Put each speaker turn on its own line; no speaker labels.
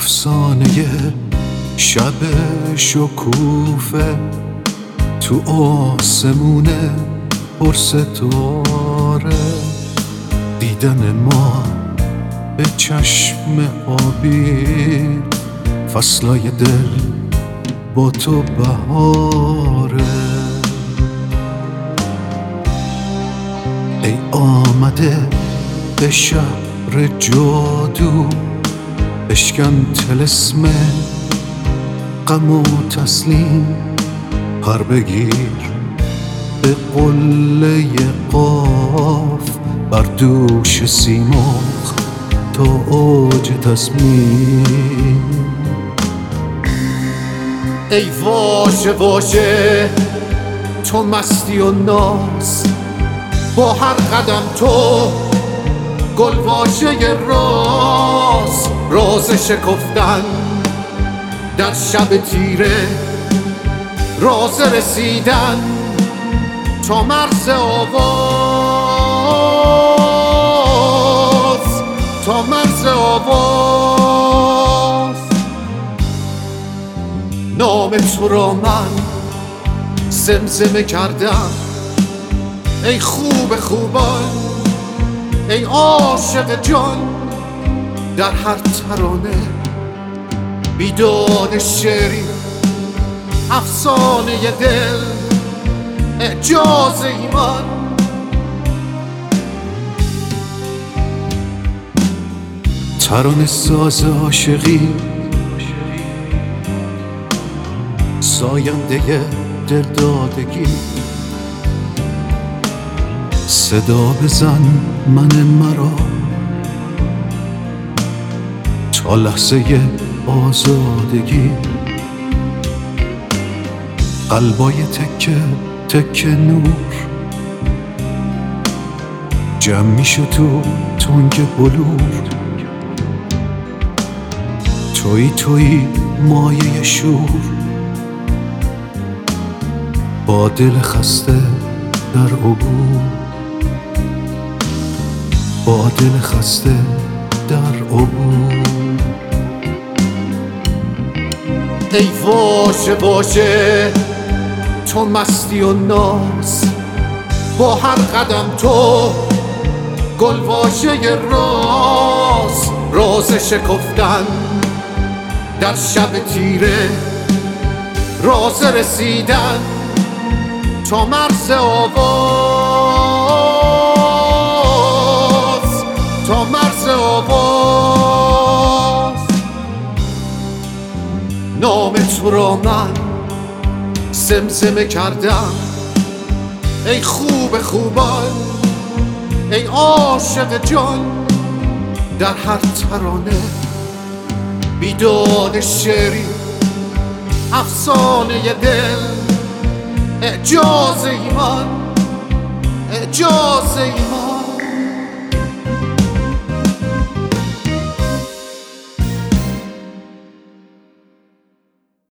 افسانه شب شکوفه تو آسمونه پرستاره، دیدن ما به چشم آبی، فصلای دل با تو بهاره. ای آمده به شهر جادو، بشکن طلسم غم و تسلیم، پر بگیر به قله قاف، بر دوش سیمرغ تا اوج تصمیم. ای واژه واژه تو مستی و ناز، با هر قدم تو گل واژه راز شکفتن در شب تیره، راز رسیدن تا مرز آواز، تا مرز آواز. نام تو را من زمزمه کردم، ای خوب خوبان، ای عاشق جان، در هر ترانه بیداد شعری، افسانه دل، اعجاز ایمان. ترانه ساز عاشقی، ساینده دلدادگی، صدا بزن من مرا تا لحظه آزادگی. قلبای تکه تکه نور جمع میشه تو تنگ بلور، تویی مایه شور، با دل خسته در عبور، با دل خسته در عبور. ای واژه واژه تو مستی و ناز، با هر قدم تو گل واژه راز شکفتن در شب تیره، راز رسیدن تا مرز آواز، تا مرز آواز. نام تو را من زمزمه کردم، ای خوب خوبان، ای عاشق جان، در هر ترانه بیداد شعری، افسانه دل، اعجاز ایمان، اعجاز ایمان.